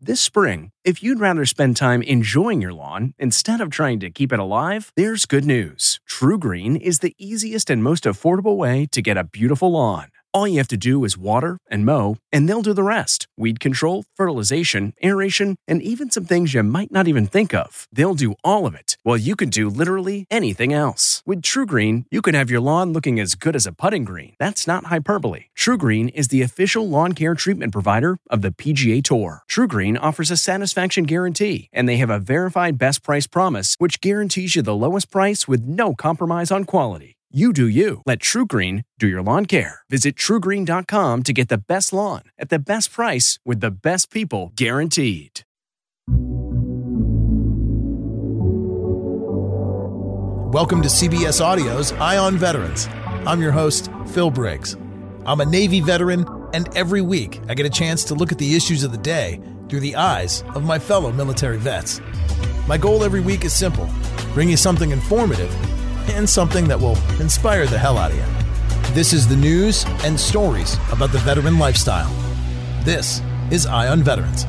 This spring, if you'd rather spend time enjoying your lawn instead of trying to keep it alive, there's good news. TruGreen is the easiest and most affordable way to get a beautiful lawn. All you have to do is water and mow, and they'll do the rest. Weed control, fertilization, aeration, and even some things you might not even think of. They'll do all of it, while you can do literally anything else. With TruGreen, you can have your lawn looking as good as a putting green. That's not hyperbole. TruGreen is the official lawn care treatment provider of the PGA Tour. TruGreen offers a satisfaction guarantee, and they have a verified best price promise, which guarantees you the lowest price with no compromise on quality. You do you. Let TruGreen do your lawn care. Visit TruGreen.com to get the best lawn at the best price with the best people guaranteed. Welcome to CBS Audio's Eye on Veterans. I'm your host, Phil Briggs. I'm a Navy veteran, and every week I get a chance to look at the issues of the day through the eyes of my fellow military vets. My goal every week is simple: bring you something informative and something that will inspire the hell out of you. This is the news and stories about the veteran lifestyle. This is Eye on Veterans.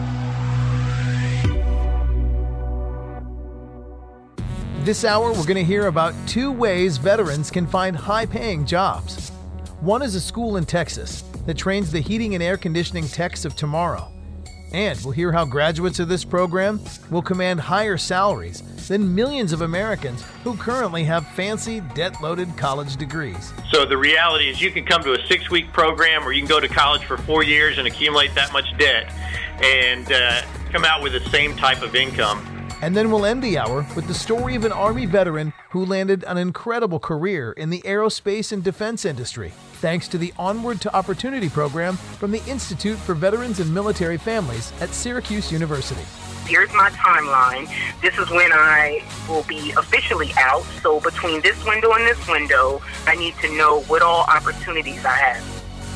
This hour, we're going to hear about 2 ways veterans can find high-paying jobs. One is a school in Texas that trains the heating and air conditioning techs of tomorrow. And we'll hear how graduates of this program will command higher salaries than millions of Americans who currently have fancy, debt-loaded college degrees. So the reality is you can come to a 6-week program, or you can go to college for 4 years and accumulate that much debt and come out with the same type of income. And then we'll end the hour with the story of an Army veteran who landed an incredible career in the aerospace and defense industry, thanks to the Onward to Opportunity program from the Institute for Veterans and Military Families at Syracuse University. Here's my timeline. This is when I will be officially out. So between this window and this window, I need to know what all opportunities I have.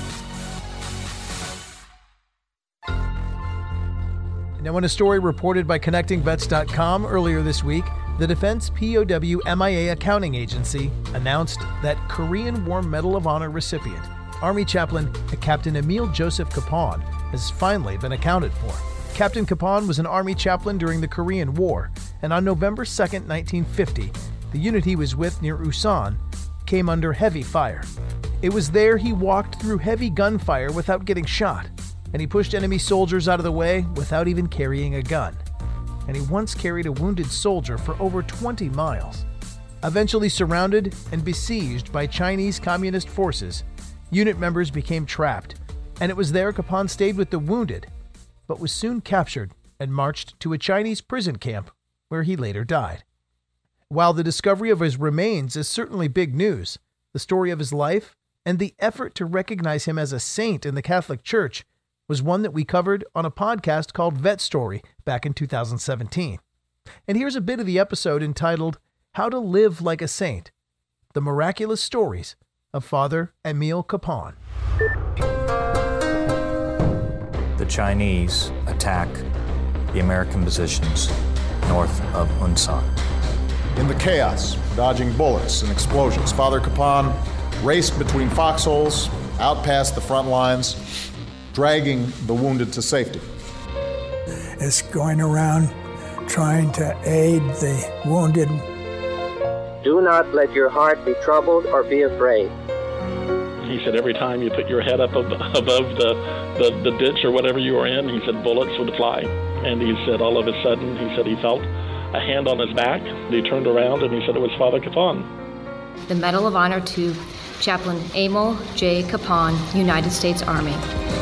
Now, in a story reported by ConnectingVets.com earlier this week, the Defense POW MIA Accounting Agency announced that Korean War Medal of Honor recipient, Army Chaplain Captain Emil Joseph Capon, has finally been accounted for. Captain Capon was an Army chaplain during the Korean War, and on November 2, 1950, the unit he was with near Ulsan came under heavy fire. It was there he walked through heavy gunfire without getting shot, and he pushed enemy soldiers out of the way without even carrying a gun. And he once carried a wounded soldier for over 20 miles. Eventually surrounded and besieged by Chinese communist forces, unit members became trapped, and it was there Capon stayed with the wounded, but was soon captured and marched to a Chinese prison camp where he later died. While the discovery of his remains is certainly big news, the story of his life and the effort to recognize him as a saint in the Catholic Church was one that we covered on a podcast called Vet Story back in 2017. And here's a bit of the episode entitled How to Live Like a Saint, the Miraculous Stories of Father Emil Capon. The Chinese attack the American positions north of Ulsan. In the chaos, dodging bullets and explosions, Father Capon raced between foxholes, out past the front lines, dragging the wounded to safety. It's going around trying to aid the wounded. Do not let your heart be troubled or be afraid. He said every time you put your head up above the ditch or whatever you were in, he said bullets would fly. And he said all of a sudden, he said he felt a hand on his back. He turned around and he said it was Father Capon. The Medal of Honor to Chaplain Emil J. Capon, United States Army.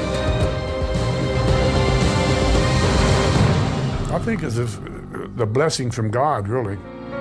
I think it's the blessing from God, really.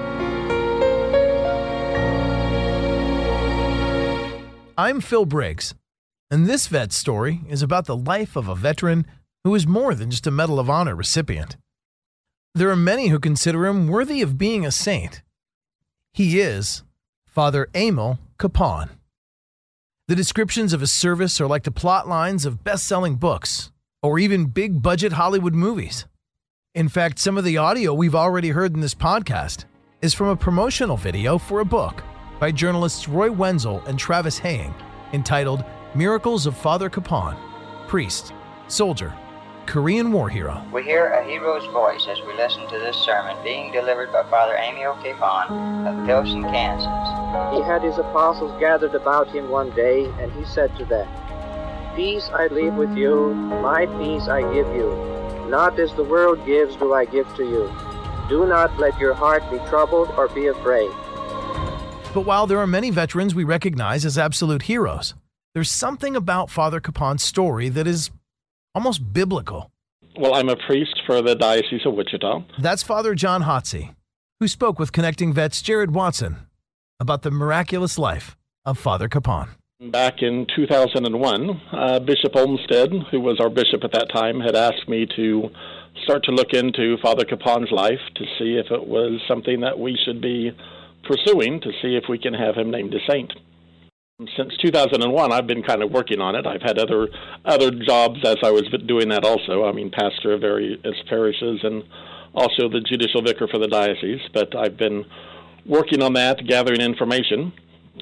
I'm Phil Briggs, and this vet story is about the life of a veteran who is more than just a Medal of Honor recipient. There are many who consider him worthy of being a saint. He is Father Emil Capon. The descriptions of his service are like the plot lines of best-selling books, or even big-budget Hollywood movies. In fact, some of the audio we've already heard in this podcast is from a promotional video for a book by journalists Roy Wenzel and Travis Haying entitled Miracles of Father Capon, Priest, Soldier, Korean War hero. We hear a hero's voice as we listen to this sermon being delivered by Father Emil Capon of Pilsen, Kansas. He had his apostles gathered about him one day, and he said to them, "Peace I leave with you, my peace I give you. Not as the world gives do I give to you. Do not let your heart be troubled or be afraid." But while there are many veterans we recognize as absolute heroes, there's something about Father Capon's story that is almost biblical. Well, I'm a priest for the Diocese of Wichita. That's Father John Hotsey, who spoke with Connecting Vets' Jared Watson about the miraculous life of Father Capon. Back in 2001, Bishop Olmsted, who was our bishop at that time, had asked me to start to look into Father Capon's life to see if it was something that we should be pursuing to see if we can have him named a saint. Since 2001, I've been kind of working on it. I've had other jobs as I was doing that also. I mean, pastor of various parishes and also the judicial vicar for the diocese. But I've been working on that, gathering information.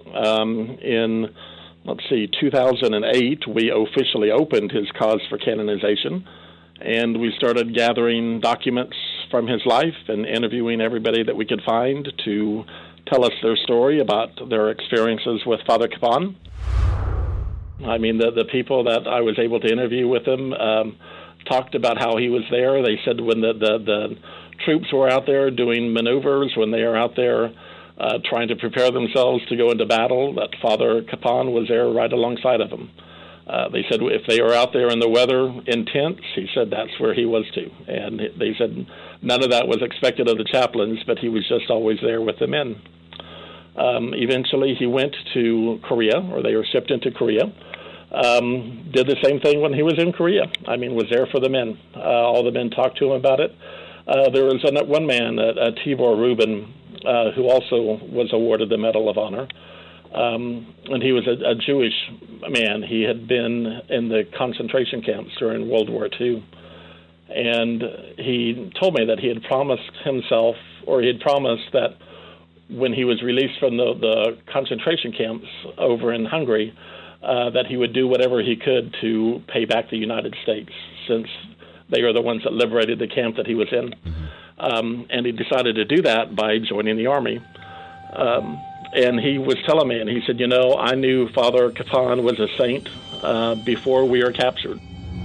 In 2008, we officially opened his cause for canonization, and we started gathering documents from his life and interviewing everybody that we could find to tell us their story about their experiences with Father Capon. I mean, the people that I was able to interview with him talked about how he was there. They said when the troops were out there doing maneuvers, when they are out there trying to prepare themselves to go into battle, that Father Capon was there right alongside of them. They said if they were out there in the weather intense, he said that's where he was too. And they said none of that was expected of the chaplains, but he was just always there with the men. Eventually, he went to Korea, or they were shipped into Korea. Did the same thing when he was in Korea. I mean, was there for the men. All the men talked to him about it. There was one man, Tibor Rubin, who also was awarded the Medal of Honor. And he was a Jewish man. He had been in the concentration camps during World War II. And he told me that he had promised himself, or he had promised that when he was released from the concentration camps over in Hungary, that he would do whatever he could to pay back the United States, since they are the ones that liberated the camp that he was in. And he decided to do that by joining the Army. And he was telling me, and he said, I knew Father Capon was a saint before we were captured.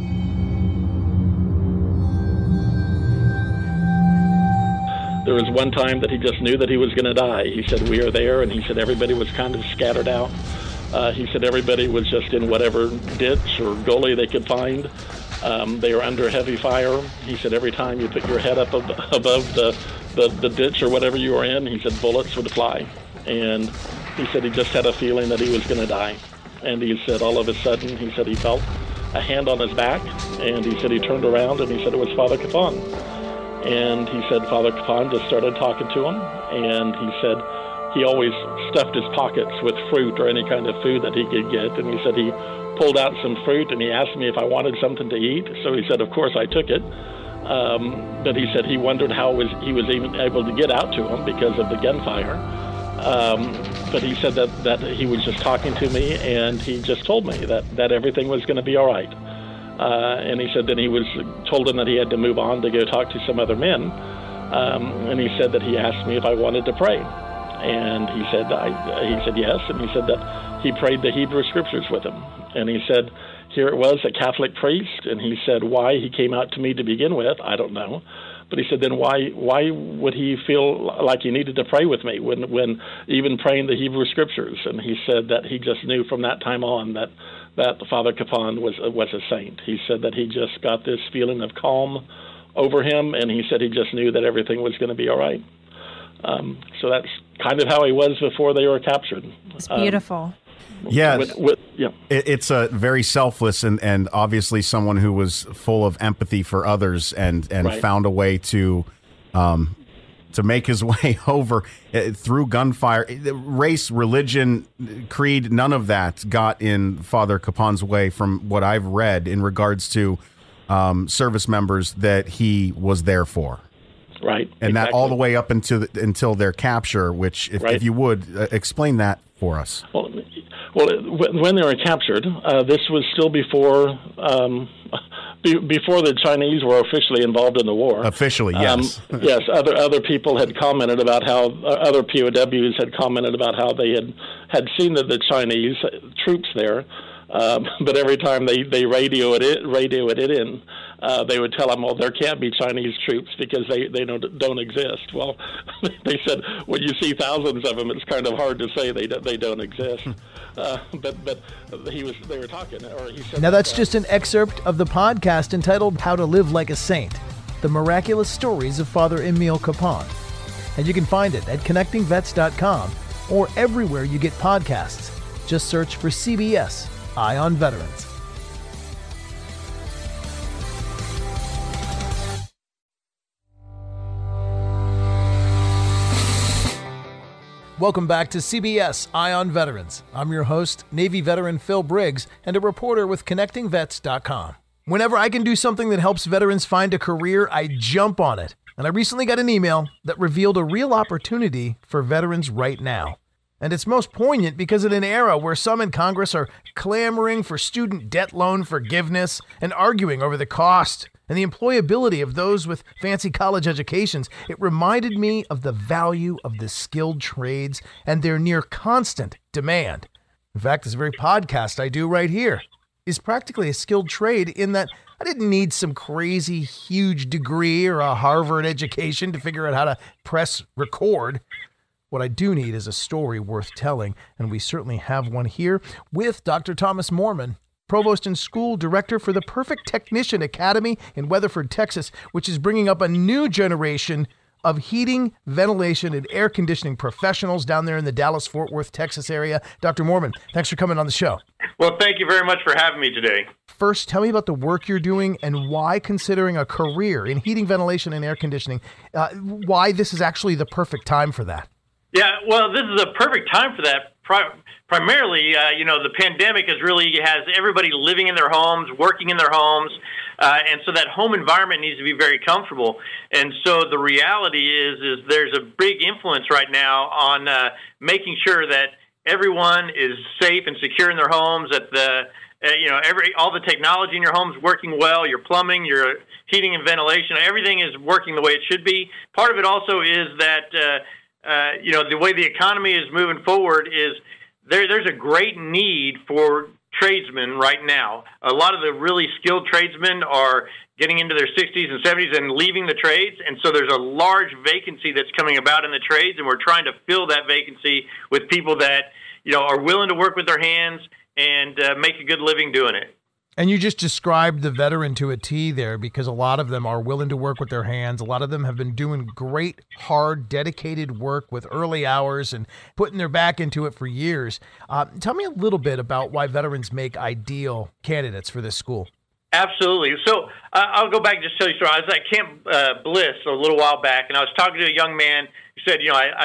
There was one time that he just knew that he was going to die. He said, we are there, and he said everybody was kind of scattered out. He said everybody was just in whatever ditch or gully they could find. They were under heavy fire. He said every time you put your head up above the ditch or whatever you were in, he said bullets would fly. And he said he just had a feeling that he was going to die. And he said all of a sudden, he said he felt a hand on his back, and he said he turned around, and he said it was Father Capon. And he said Father Capon just started talking to him, and he said he always stuffed his pockets with fruit or any kind of food that he could get. And he said he pulled out some fruit, and he asked me if I wanted something to eat. So he said, of course, I took it. But he said he wondered how he was even able to get out to him because of the gunfire. But he said that he was just talking to me, and he just told me that everything was going to be all right. And he said that he was told him that he had to move on to go talk to some other men. And he said that he asked me if I wanted to pray. And he said yes, and he said that he prayed the Hebrew Scriptures with him. And he said, here it was, a Catholic priest, and he said why he came out to me to begin with, I don't know. But he said, then why would he feel like he needed to pray with me when even praying the Hebrew Scriptures? And he said that he just knew from that time on that Father Capon was a saint. He said that he just got this feeling of calm over him, and he said he just knew that everything was going to be all right. So that's kind of how he was before they were captured. It's beautiful. Yeah, yeah. It's a very selfless and obviously someone who was full of empathy for others and right. Found a way to make his way over through gunfire. Race, religion, creed, none of that got in Father Capon's way from what I've read in regards to service members that he was there for. Right. And exactly. That all the way up until their capture, which if you would explain that for us. Well, when they were captured, this was still before before the Chinese were officially involved in the war. Officially, yes. Yes, other people had commented about how, other POWs had commented about how they had seen the Chinese troops there, but every time they radio it in, they would tell them, well, there can't be Chinese troops because they don't exist. Well, they said, when you see thousands of them, it's kind of hard to say they don't exist. But they were talking, or he said. Now that's just an excerpt of the podcast entitled "How to Live Like a Saint: The Miraculous Stories of Father Emil Kapaun," and you can find it at connectingvets.com or everywhere you get podcasts. Just search for CBS Eye on Veterans. Welcome back to CBS Eye on Veterans. I'm your host, Navy veteran Phil Briggs, and a reporter with connectingvets.com. Whenever I can do something that helps veterans find a career, I jump on it. And I recently got an email that revealed a real opportunity for veterans right now. And it's most poignant because in an era where some in Congress are clamoring for student debt loan forgiveness and arguing over the cost and the employability of those with fancy college educations, it reminded me of the value of the skilled trades and their near constant demand. In fact, this very podcast I do right here is practically a skilled trade in that I didn't need some crazy huge degree or a Harvard education to figure out how to press record. What I do need is a story worth telling, and we certainly have one here with Dr. Thomas Moorman, Provost and School Director for the Perfect Technician Academy in Weatherford, Texas, which is bringing up a new generation of heating, ventilation, and air conditioning professionals down there in the Dallas-Fort Worth, Texas area. Dr. Moorman, thanks for coming on the show. Well, thank you very much for having me today. First, tell me about the work you're doing and why considering a career in heating, ventilation, and air conditioning, why this is actually the perfect time for that. Yeah, well, this is a perfect time for that. Primarily, the pandemic has everybody living in their homes, working in their homes, and so that home environment needs to be very comfortable. And so the reality is there's a big influence right now on making sure that everyone is safe and secure in their homes, that all the technology in your home is working well, your plumbing, your heating and ventilation, everything is working the way it should be. Part of it also is that the way the economy is moving forward is there's a great need for tradesmen right now. A lot of the really skilled tradesmen are getting into their 60s and 70s and leaving the trades, and so there's a large vacancy that's coming about in the trades, and we're trying to fill that vacancy with people that are willing to work with their hands and make a good living doing it. And you just described the veteran to a T there, because a lot of them are willing to work with their hands. A lot of them have been doing great, hard, dedicated work with early hours and putting their back into it for years. Tell me a little bit about why veterans make ideal candidates for this school. Absolutely. So I'll go back and just tell you a story. I was at Camp Bliss a little while back, and I was talking to a young man who said,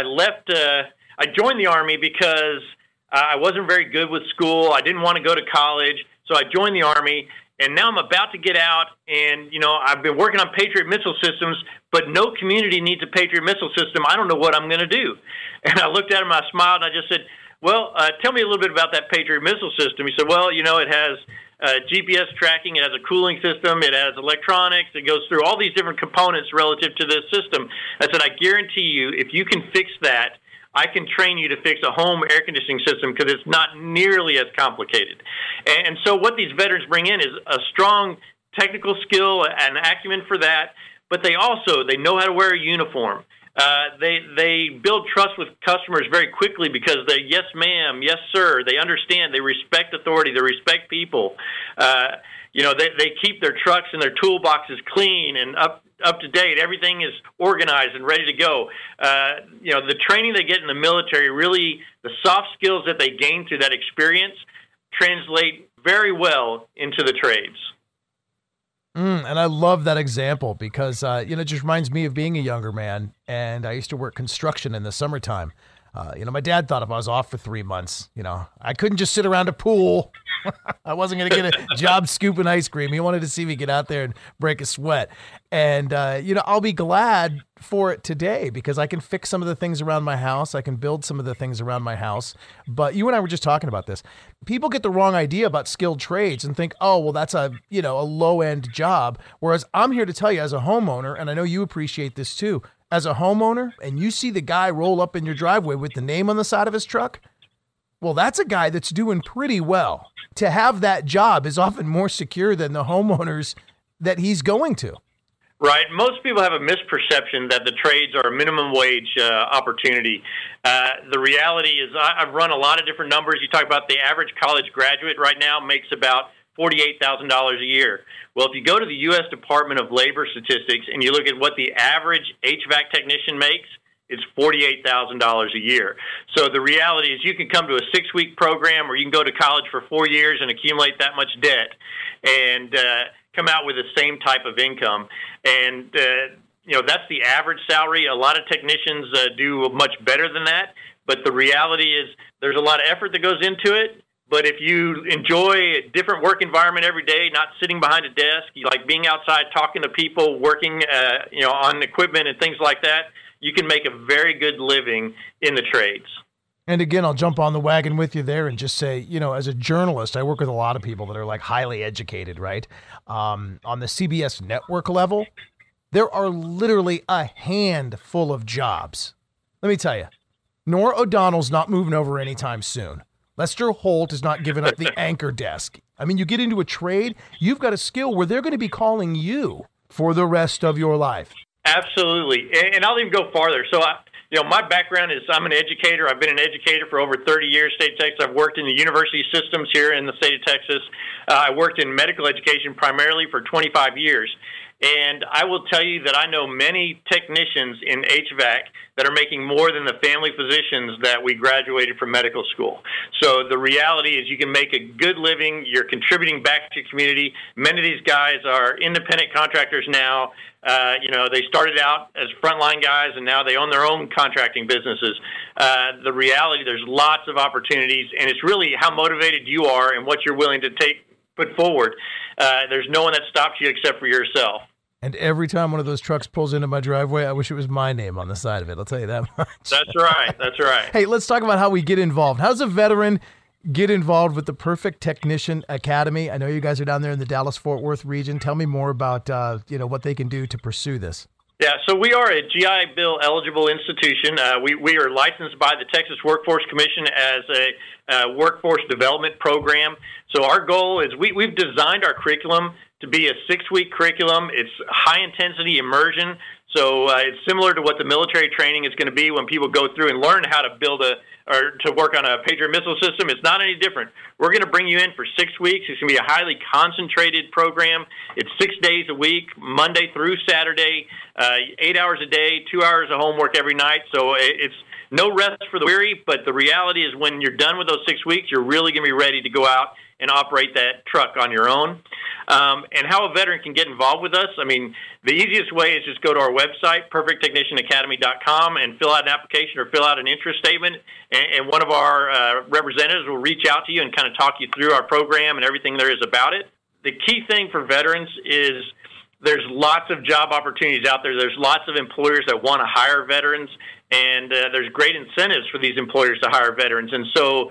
I joined the Army because I wasn't very good with school. I didn't want to go to college. So I joined the Army, and now I'm about to get out, and, I've been working on Patriot missile systems, but no community needs a Patriot missile system. I don't know what I'm going to do. And I looked at him, I smiled, and I just said, well, tell me a little bit about that Patriot missile system. He said, well, it has GPS tracking, it has a cooling system, it has electronics, it goes through all these different components relative to this system. I said, I guarantee you, if you can fix that, I can train you to fix a home air conditioning system because it's not nearly as complicated. And so what these veterans bring in is a strong technical skill and acumen for that, but they know how to wear a uniform. They build trust with customers very quickly because they, yes, ma'am, yes, sir. They understand. They respect authority. They respect people. They keep their trucks and their toolboxes clean and up to date. Everything is organized and ready to go. The training they get in the military, really the soft skills that they gain through that experience translate very well into the trades. And I love that example because, it just reminds me of being a younger man, and I used to work construction in the summertime. My dad thought if I was off for 3 months, I couldn't just sit around a pool I wasn't going to get a job scooping ice cream. He wanted to see me get out there and break a sweat. And, I'll be glad for it today because I can fix some of the things around my house. I can build some of the things around my house. But you and I were just talking about this. People get the wrong idea about skilled trades and think, oh, well, that's a low-end job. Whereas I'm here to tell you as a homeowner, and I know you appreciate this too, as a homeowner, and you see the guy roll up in your driveway with the name on the side of his truck, well, that's a guy that's doing pretty well. To have that job is often more secure than the homeowners that he's going to. Right. Most people have a misperception that the trades are a minimum wage opportunity. The reality is I've run a lot of different numbers. You talk about the average college graduate right now makes about $48,000 a year. Well, if you go to the U.S. Department of Labor statistics and you look at what the average HVAC technician makes, it's $48,000 a year. So the reality is you can come to a 6-week program or you can go to college for 4 years and accumulate that much debt and come out with the same type of income. And, that's the average salary. A lot of technicians do much better than that. But the reality is there's a lot of effort that goes into it. But if you enjoy a different work environment every day, not sitting behind a desk, you like being outside, talking to people, working, on equipment and things like that, you can make a very good living in the trades. And again, I'll jump on the wagon with you there and just say, as a journalist, I work with a lot of people that are like highly educated, right? On the CBS network level, there are literally a handful of jobs. Let me tell you, Norah O'Donnell's not moving over anytime soon. Lester Holt is not giving up the anchor desk. I mean, you get into a trade, you've got a skill where they're going to be calling you for the rest of your life. Absolutely. And I'll even go farther. So, my background is I'm an educator. I've been an educator for over 30 years, state of Texas. I've worked in the university systems here in the state of Texas. I worked in medical education primarily for 25 years. And I will tell you that I know many technicians in HVAC that are making more than the family physicians that we graduated from medical school. So the reality is you can make a good living. You're contributing back to your community. Many of these guys are independent contractors now. They started out as frontline guys, and now they own their own contracting businesses. The reality, there's lots of opportunities, and it's really how motivated you are and what you're willing to put forward. There's no one that stops you except for yourself. And every time one of those trucks pulls into my driveway, I wish it was my name on the side of it. I'll tell you that much. That's right. That's right. Hey, let's talk about how we get involved. How does a veteran get involved with the Perfect Technician Academy? I know you guys are down there in the Dallas-Fort Worth region. Tell me more about what they can do to pursue this. Yeah, so we are a GI Bill eligible institution. We are licensed by the Texas Workforce Commission as a workforce development program. So our goal is we've designed our curriculum to be a 6-week curriculum. It's high-intensity immersion. So it's similar to what the military training is going to be when people go through and learn how to build or to work on a Patriot missile system. It's not any different. We're going to bring you in for 6 weeks. It's going to be a highly concentrated program. It's 6 days a week, Monday through Saturday, 8 hours a day, 2 hours of homework every night. So it's no rest for the weary, but the reality is when you're done with those 6 weeks, you're really going to be ready to go out and operate that truck on your own. And how a veteran can get involved with us, I mean, the easiest way is just go to our website, perfecttechnicianacademy.com, and fill out an application or fill out an interest statement, and one of our representatives will reach out to you and kind of talk you through our program and everything there is about it. The key thing for veterans is there's lots of job opportunities out there. There's lots of employers that want to hire veterans, and there's great incentives for these employers to hire veterans. And so,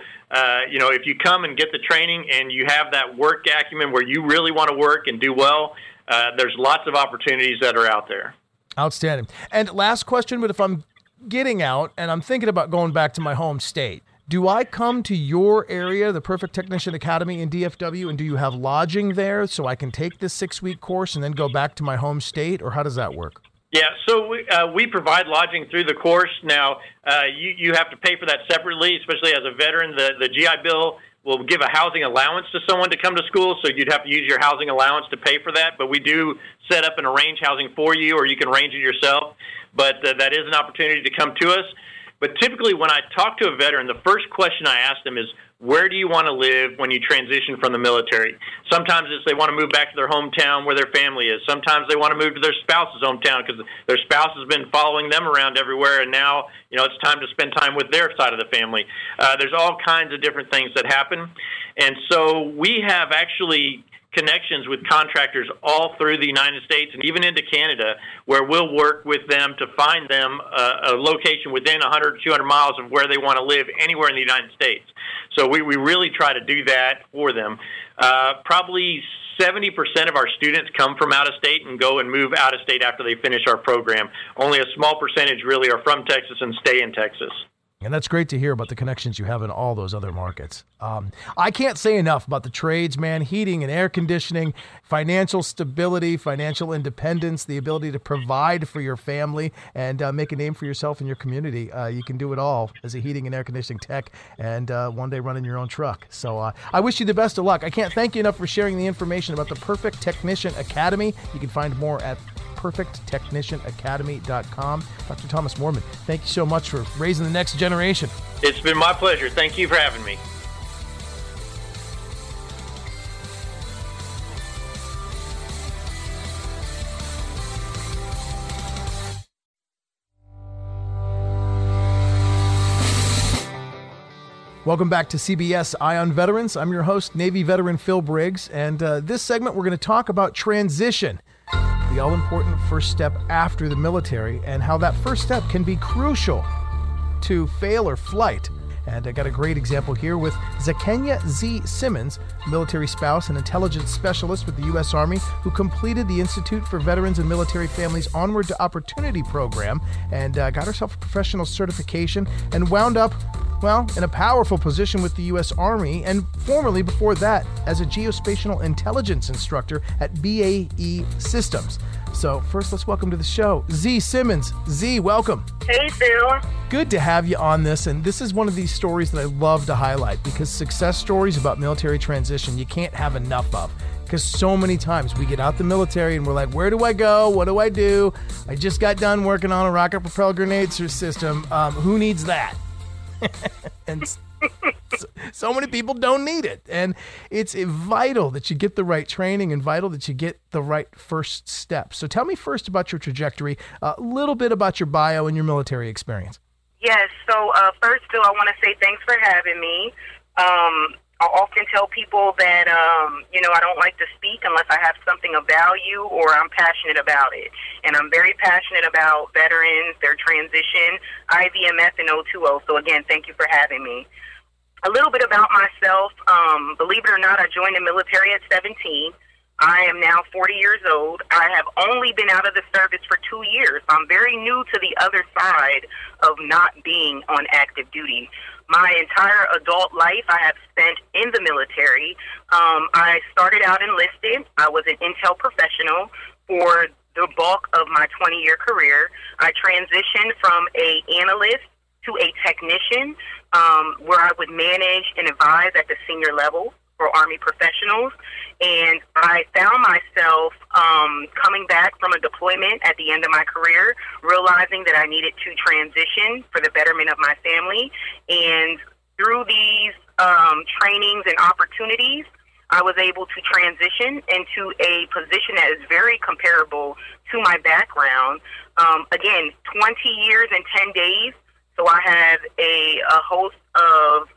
if you come and get the training and you have that work acumen where you really want to work and do well, there's lots of opportunities that are out there. Outstanding. And last question, but if I'm getting out and I'm thinking about going back to my home state, do I come to your area, the Perfect Technician Academy in DFW, and do you have lodging there so I can take this 6-week course and then go back to my home state, or how does that work? Yeah, so we provide lodging through the course. Now, you have to pay for that separately, especially as a veteran. The GI Bill will give a housing allowance to someone to come to school, so you'd have to use your housing allowance to pay for that. But we do set up and arrange housing for you, or you can arrange it yourself. But that is an opportunity to come to us. But typically when I talk to a veteran, the first question I ask them is, where do you want to live when you transition from the military? Sometimes it's they want to move back to their hometown where their family is. Sometimes they want to move to their spouse's hometown because their spouse has been following them around everywhere, and now it's time to spend time with their side of the family. There's all kinds of different things that happen. And so we have actually connections with contractors all through the United States and even into Canada, where we'll work with them to find them a location within 100, 200 miles of where they want to live anywhere in the United States. So we really try to do that for them. Probably 70% of our students come from out of state and go and move out of state after they finish our program. Only a small percentage really are from Texas and stay in Texas. And that's great to hear about the connections you have in all those other markets. I can't say enough about the trades, man. Heating and air conditioning, financial stability, financial independence, the ability to provide for your family and make a name for yourself and your community. You can do it all as a heating and air conditioning tech and one day running your own truck. So I wish you the best of luck. I can't thank you enough for sharing the information about the Perfect Technician Academy. You can find more at perfecttechnicianacademy.com. Dr. Thomas Moorman, thank you so much for raising the next generation. It's been my pleasure. Thank you for having me. Welcome back to CBS Eye on Veterans. I'm your host, Navy veteran Phil Briggs, and this segment we're going to talk about transition, the all-important first step after the military, and how that first step can be crucial to fail or flight. And I got a great example here with Zakenya Z. Simmons, military spouse and intelligence specialist with the U.S. Army, who completed the Institute for Veterans and Military Families Onward to Opportunity program and got herself a professional certification and wound up, in a powerful position with the U.S. Army, and formerly before that as a geospatial intelligence instructor at BAE Systems. So first, let's welcome to the show, Z. Simmons. Z, welcome. Hey, Phil. Good to have you on this, and this is one of these stories that I love to highlight because success stories about military transition you can't have enough of. Because so many times we get out the military and we're like, where do I go? What do I do? I just got done working on a rocket-propelled grenade system. Who needs that? And so many people don't need it. And it's vital that you get the right training and vital that you get the right first steps. So tell me first about your trajectory, a little bit about your bio and your military experience. Yes. So first, Phil, I want to say thanks for having me. I often tell people that, I don't like to speak unless I have something of value or I'm passionate about it. And I'm very passionate about veterans, their transition, IVMF, and O2O. So, again, thank you for having me. A little bit about myself. Believe it or not, I joined the military at 17. I am now 40 years old. I have only been out of the service for 2 years. I'm very new to the other side of not being on active duty. My entire adult life I have spent in the military. I started out enlisted. I was an intel professional for the bulk of my 20-year career. I transitioned from an analyst to a technician, where I would manage and advise at the senior level for Army professionals. And I found myself coming back from a deployment at the end of my career, realizing that I needed to transition for the betterment of my family. And through these trainings and opportunities, I was able to transition into a position that is very comparable to my background. Again, 20 years and 10 days. So I have a host of,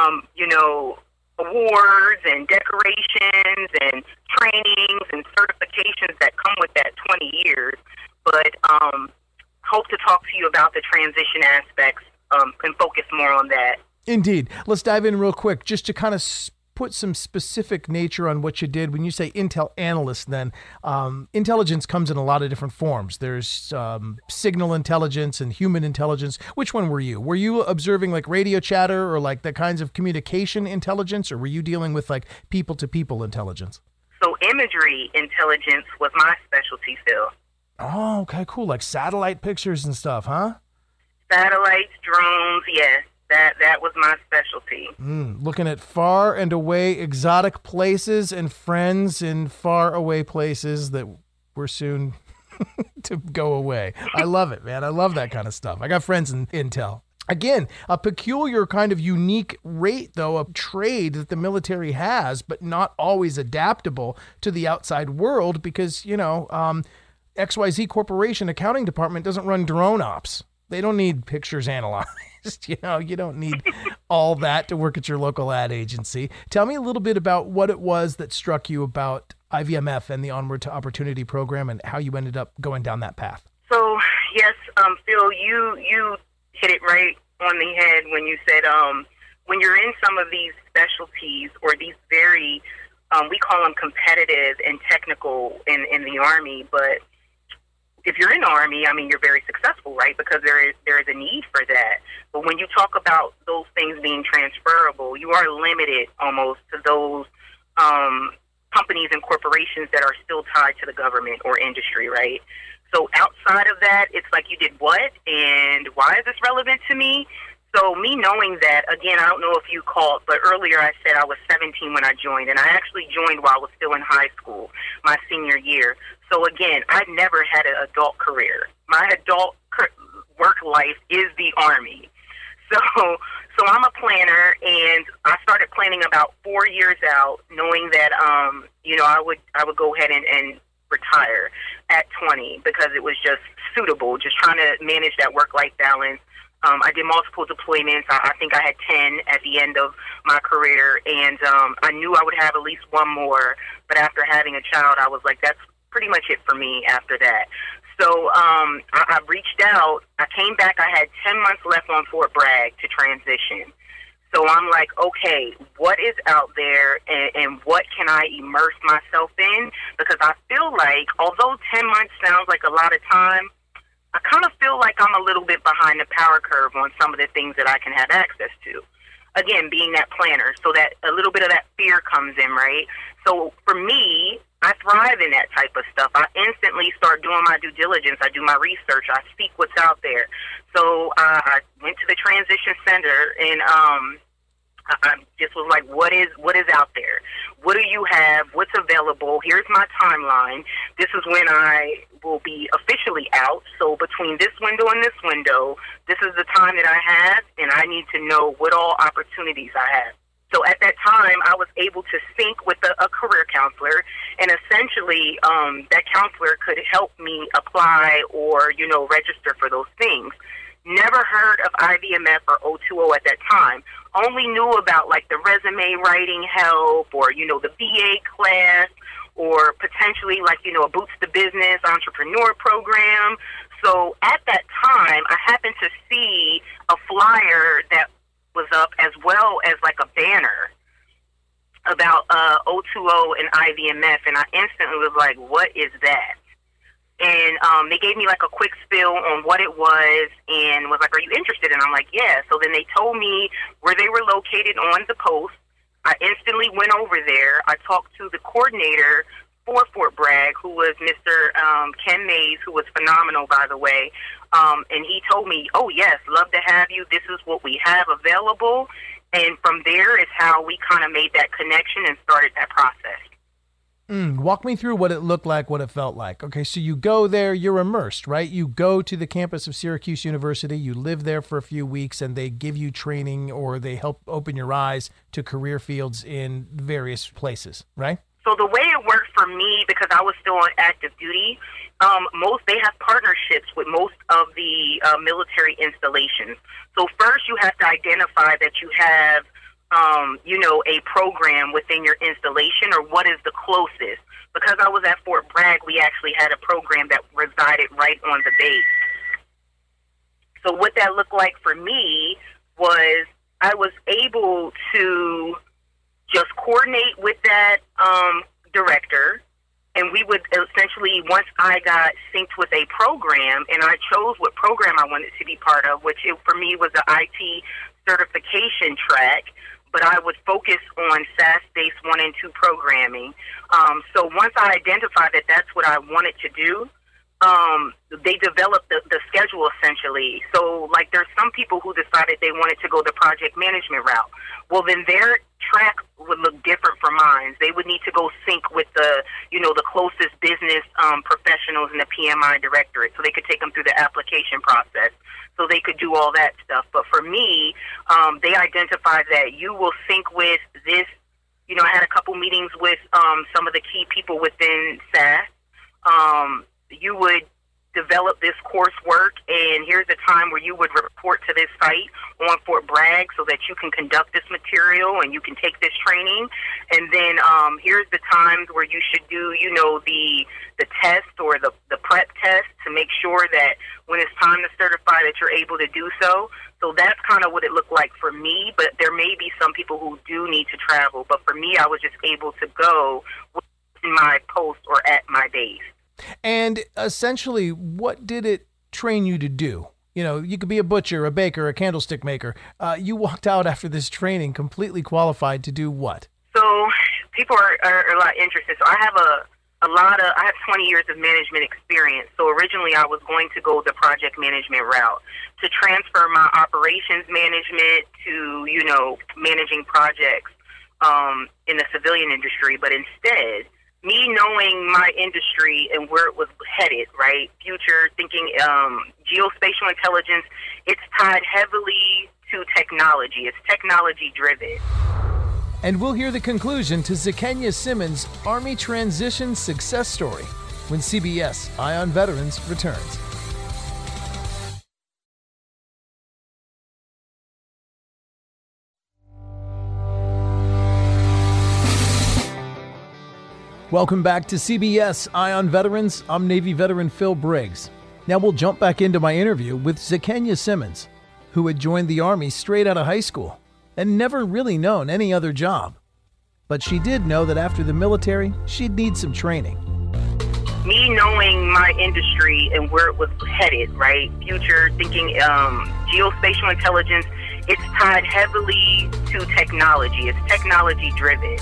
awards and decorations and trainings and certifications that come with that 20 years. But hope to talk to you about the transition aspects and focus more on that. Indeed. Let's dive in real quick just to kind of put some specific nature on what you did. When you say intel analyst, then intelligence comes in a lot of different forms. There's signal intelligence and human intelligence. Which one were you? Were you observing like radio chatter or like the kinds of communication intelligence, or were you dealing with like people-to-people intelligence? So imagery intelligence was my specialty, Phil. Oh, okay, cool. Like satellite pictures and stuff, huh? Satellites, drones, yes. That was my specialty. Looking at far and away exotic places and friends in far away places that were soon to go away. I love it, man. I love that kind of stuff. I got friends in Intel. Again, a peculiar kind of unique rate, though, of trade that the military has, but not always adaptable to the outside world because, XYZ Corporation accounting department doesn't run drone ops. They don't need pictures analyzed. You don't need all that to work at your local ad agency. Tell me a little bit about what it was that struck you about IVMF and the Onward to Opportunity program and how you ended up going down that path. So, yes, Phil, you hit it right on the head when you said when you're in some of these specialties or these very, we call them competitive and technical in the Army, but if you're in the Army, I mean, you're very successful, right? Because there is a need for that. But when you talk about those things being transferable, you are limited almost to those companies and corporations that are still tied to the government or industry, right? So outside of that, it's like you did what and why is this relevant to me? So me knowing that, again, I don't know if you called, but earlier I said I was 17 when I joined, and I actually joined while I was still in high school, my senior year. So again, I never had an adult career. My adult work life is the Army. So I'm a planner, and I started planning about 4 years out, knowing that I would go ahead and retire at 20 because it was just suitable, just trying to manage that work-life balance. I did multiple deployments. I think I had 10 at the end of my career, and I knew I would have at least one more. But after having a child, I was like, that's pretty much it for me after that. So I reached out. I came back. I had 10 months left on Fort Bragg to transition. So I'm like, okay, what is out there and what can I immerse myself in? Because I feel like, although 10 months sounds like a lot of time, I kind of feel like I'm a little bit behind the power curve on some of the things that I can have access to. Again, being that planner, so that a little bit of that fear comes in, right? So for me, I thrive in that type of stuff. I instantly start doing my due diligence. I do my research. I seek what's out there. So I went to the transition center, and I just was like, what is out there? What do you have? What's available? Here's my timeline. This is when I will be officially out. So between this window and this window, this is the time that I have, and I need to know what all opportunities I have. So at that time, I was able to sync with a career counselor, and essentially that counselor could help me apply or, register for those things. Never heard of IVMF or O2O at that time. Only knew about like the resume writing help or, the BA class or potentially like, a Boots to Business entrepreneur program. So at that time, I happened to see a flyer that was up as well as like a banner about O2O and IVMF, and I instantly was like, what is that? And they gave me like a quick spill on what it was and was like, are you interested? And I'm like, yeah. So then they told me where they were located on the post. I instantly went over there. I talked to the coordinator for Fort Bragg, who was Mr. Ken Mays, who was phenomenal, by the way. And he told me, oh, yes, love to have you. This is what we have available. And from there is how we kind of made that connection and started that process. Walk me through what it looked like, what it felt like. Okay, so you go there, you're immersed, right? You go to the campus of Syracuse University, you live there for a few weeks, and they give you training or they help open your eyes to career fields in various places, right? So the way it worked for me, because I was still on active duty, they have partnerships with most of the military installations. So first you have to identify that you have a program within your installation or what is the closest. Because I was at Fort Bragg, we actually had a program that resided right on the base. So what that looked like for me was I was able to just coordinate with that director, and we would essentially, once I got synced with a program, and I chose what program I wanted to be part of, which for me was the IT certification track, but I would focus on SAS-based 1 and 2 programming. So once I identified that that's what I wanted to do, they developed the schedule essentially. So like there's some people who decided they wanted to go the project management route. Well, then their track would look different from mine. They would need to go sync with the closest business professionals in the PMI directorate, so they could take them through the application process, so they could do all that stuff. But for me, they identified that you will sync with this. I had a couple meetings with some of the key people within SAS. You would develop this coursework, and here's the time where you would report to this site on Fort Bragg so that you can conduct this material and you can take this training. And then here's the times where you should do, the test or the prep test to make sure that when it's time to certify that you're able to do so. So that's kind of what it looked like for me, but there may be some people who do need to travel. But for me, I was just able to go in my post or at my base. And essentially, what did it train you to do? You could be a butcher, a baker, a candlestick maker. You walked out after this training completely qualified to do what? So people are a lot interested. So I have I have 20 years of management experience. So originally I was going to go the project management route to transfer my operations management to, managing projects in the civilian industry. But instead, me knowing my industry and where it was headed, right? Future thinking, geospatial intelligence, it's tied heavily to technology. It's technology driven. And we'll hear the conclusion to Zekenya Simmons' Army transition success story when CBS Eye on Veterans returns. Welcome back to CBS Eye on Veterans. I'm Navy veteran Phil Briggs. Now we'll jump back into my interview with Zekenya Simmons, who had joined the Army straight out of high school and never really known any other job. But she did know that after the military, she'd need some training. Me knowing my industry and where it was headed, right? Future thinking, geospatial intelligence, it's tied heavily to technology. It's technology driven.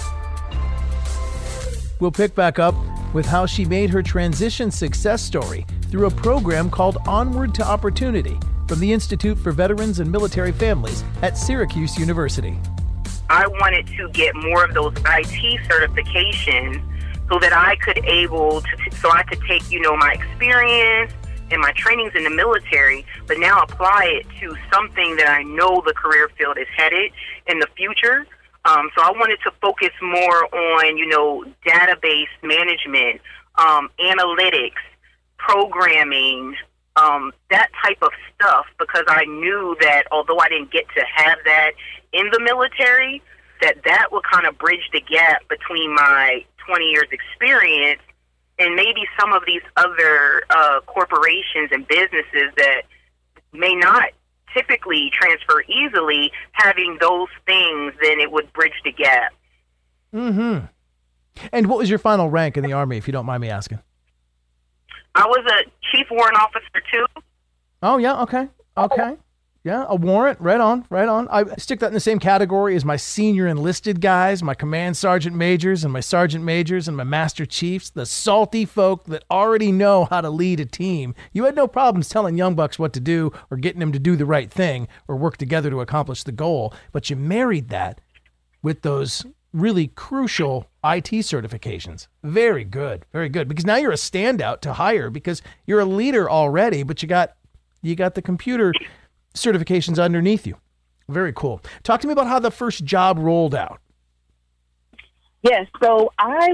We'll pick back up with how she made her transition success story through a program called Onward to Opportunity from the Institute for Veterans and Military Families at Syracuse University. I wanted to get more of those IT certifications so that I could take, my experience and my trainings in the military, but now apply it to something that I know the career field is headed in the future. So I wanted to focus more on, database management, analytics, programming, that type of stuff, because I knew that although I didn't get to have that in the military, that would kind of bridge the gap between my 20 years experience and maybe some of these other corporations and businesses that may not typically transfer easily. Having those things, then it would bridge the gap. Mm-hmm. And what was your final rank in the Army, if you don't mind me asking? I was a Chief Warrant Officer, too. Oh, yeah, okay. Yeah, a warrant, right on. I stick that in the same category as my senior enlisted guys, my command sergeant majors and my sergeant majors and my master chiefs, the salty folk that already know how to lead a team. You had no problems telling young bucks what to do or getting them to do the right thing or work together to accomplish the goal, but you married that with those really crucial IT certifications. Very good, because now you're a standout to hire because you're a leader already, but you got the computer certifications underneath you. Very cool. Talk to me about how the first job rolled out. Yes, so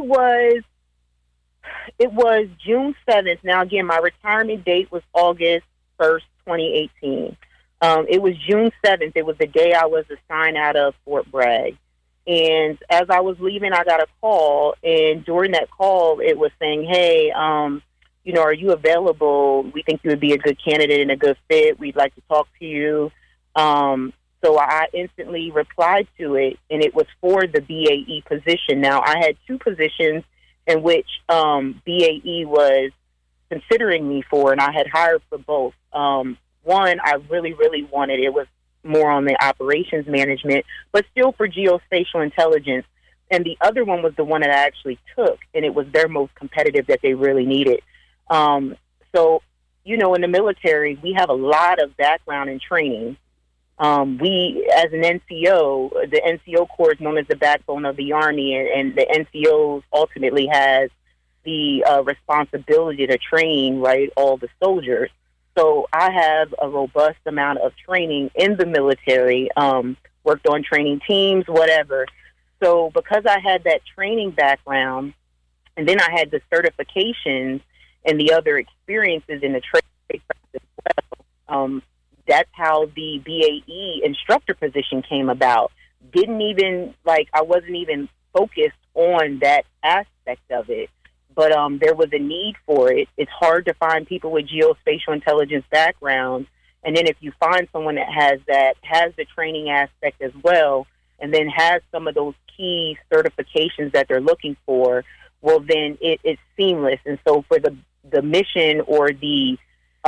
it was June 7th. Now, again, my retirement date was August 1st, 2018. It was June 7th. It was the day I was assigned out of Fort Bragg. And as I was leaving, I got a call. And during that call, it was saying, hey, are you available? We think you would be a good candidate and a good fit. We'd like to talk to you. So I instantly replied to it, and it was for the BAE position. Now, I had two positions in which BAE was considering me for, and I had hired for both. One I really, really wanted. It was more on the operations management, but still for geospatial intelligence. And the other one was the one that I actually took, and it was their most competitive that they really needed. So, in the military, we have a lot of background and training We, as an NCO, the NCO Corps is known as the backbone of the Army, and the NCOs ultimately has the responsibility to train, right, all the soldiers. So I have a robust amount of training in the military, worked on training teams, whatever. So because I had that training background, and then I had the certifications and the other experiences in the trade as well, that's how the BAE instructor position came about. I wasn't even focused on that aspect of it, but there was a need for it. It's hard to find people with geospatial intelligence backgrounds, and then if you find someone that has the training aspect as well, and then has some of those key certifications that they're looking for, well, then it's seamless. And so for the mission or the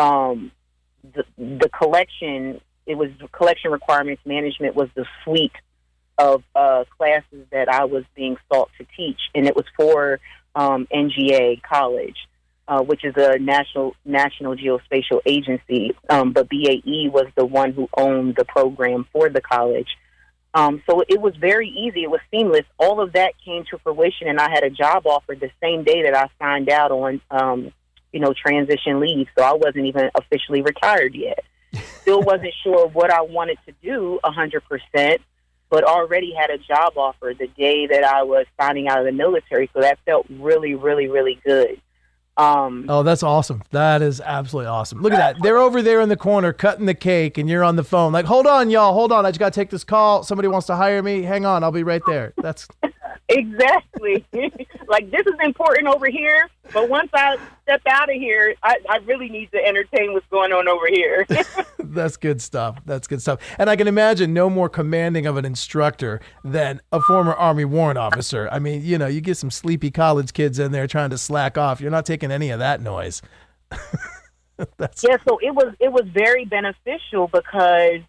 collection, it was collection requirements management was the suite of classes that I was being sought to teach, and it was for NGA College, which is a national geospatial agency. But BAE was the one who owned the program for the college. So it was very easy. It was seamless. All of that came to fruition, and I had a job offer the same day that I signed out on, transition leave. So I wasn't even officially retired yet. Still wasn't sure what I wanted to do 100%, but already had a job offer the day that I was signing out of the military. So that felt really, really, really good. Oh, that's awesome. That is absolutely awesome. Look at that. They're over there in the corner cutting the cake, and you're on the phone. Like, hold on, y'all. Hold on. I just got to take this call. Somebody wants to hire me. Hang on. I'll be right there. That's exactly. Like, this is important over here, but once I step out of here, I really need to entertain what's going on over here. That's good stuff. That's good stuff. And I can imagine no more commanding of an instructor than a former Army warrant officer. I mean, you get some sleepy college kids in there trying to slack off. You're not taking any of that noise. Yeah, so it was very beneficial because,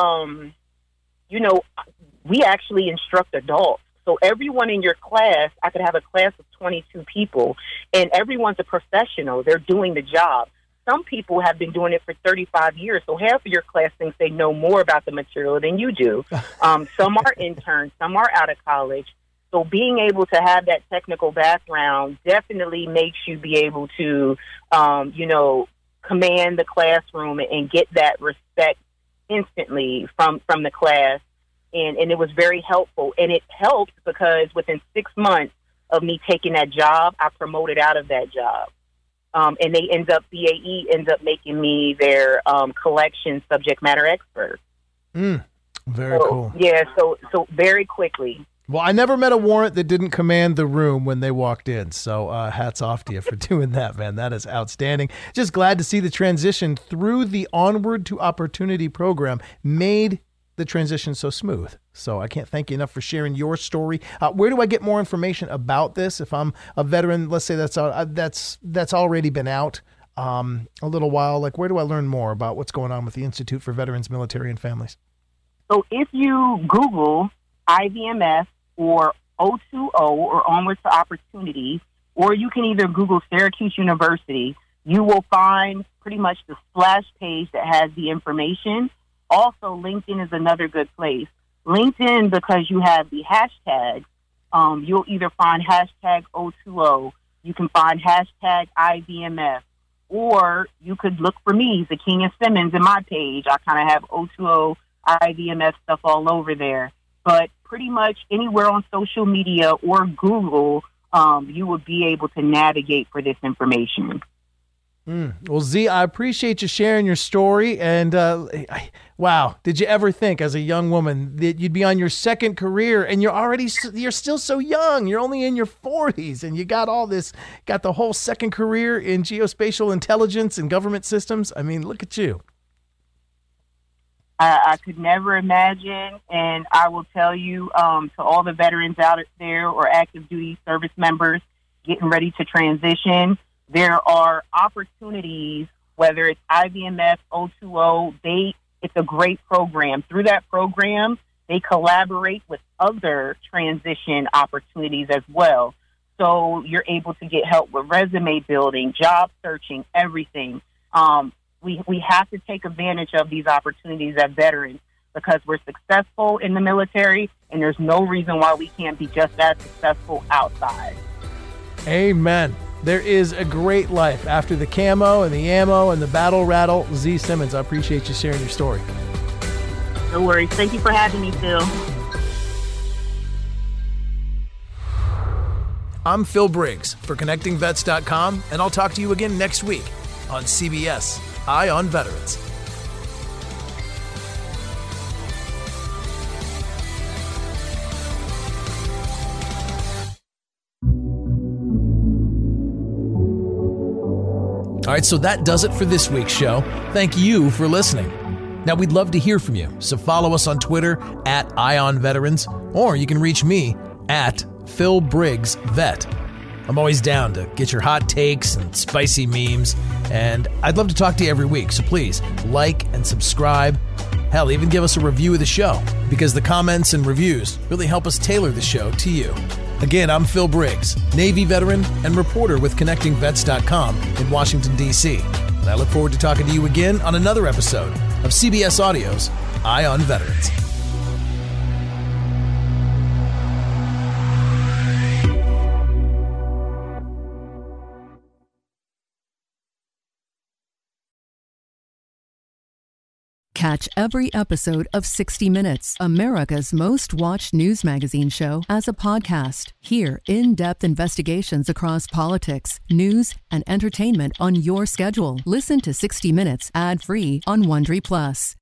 we actually instruct adults. So everyone in your class, I could have a class of 22 people, and everyone's a professional. They're doing the job. Some people have been doing it for 35 years, so half of your class thinks they know more about the material than you do. Some are interns, some are out of college. So being able to have that technical background definitely makes you be able to, command the classroom and get that respect instantly from the class. And it was very helpful. And it helped because within 6 months of me taking that job, I promoted out of that job. And BAE ends up making me their collection subject matter expert. Very cool. Yeah, so very quickly. Well, I never met a warrant that didn't command the room when they walked in. So hats off to you for doing that, man. That is outstanding. Just glad to see the transition through the Onward to Opportunity program made the transition so smooth. So I can't thank you enough for sharing your story. Where do I get more information about this? If I'm a veteran, let's say that's already been out a little while. Like, where do I learn more about what's going on with the Institute for Veterans, Military, and Families? So if you Google IVMF or O2O or Onward to Opportunity, or you can either Google Syracuse University, you will find pretty much the splash page that has the information. Also, LinkedIn is another good place. LinkedIn, because you have the hashtags, you'll either find hashtag O2O, you can find hashtag IVMF, or you could look for me, Zakinia Simmons, in my page. I kind of have O2O, IVMF stuff all over there. But pretty much anywhere on social media or Google, you will be able to navigate for this information. Well, Z, I appreciate you sharing your story. And wow, did you ever think as a young woman that you'd be on your second career and you're still so young? You're only in your 40s and you got the whole second career in geospatial intelligence and government systems. I mean, look at you. I could never imagine, and I will tell you, to all the veterans out there or active duty service members getting ready to transition, there are opportunities, whether it's IVMF, O2O, it's a great program. Through that program, they collaborate with other transition opportunities as well. So you're able to get help with resume building, job searching, everything. We have to take advantage of these opportunities as veterans. because we're successful in the military, and there's no reason why we can't be just as successful outside. Amen. There is a great life after the camo and the ammo and the battle rattle. Z Simmons, I appreciate you sharing your story. No worries. Thank you for having me, Phil. I'm Phil Briggs for ConnectingVets.com, and I'll talk to you again next week on CBS Eye on Veterans. All right, so that does it for this week's show. Thank you for listening. Now, we'd love to hear from you, so follow us on Twitter at @IonVeterans, or you can reach me at Phil Briggs Vet. I'm always down to get your hot takes and spicy memes, and I'd love to talk to you every week, so please like and subscribe. Hell, even give us a review of the show, because the comments and reviews really help us tailor the show to you. Again, I'm Phil Briggs, Navy veteran and reporter with ConnectingVets.com in Washington, D.C. And I look forward to talking to you again on another episode of CBS Audio's Eye on Veterans. Catch every episode of 60 Minutes, America's most watched news magazine show, as a podcast. Hear in-depth investigations across politics, news, and entertainment on your schedule. Listen to 60 Minutes ad-free on Wondery Plus.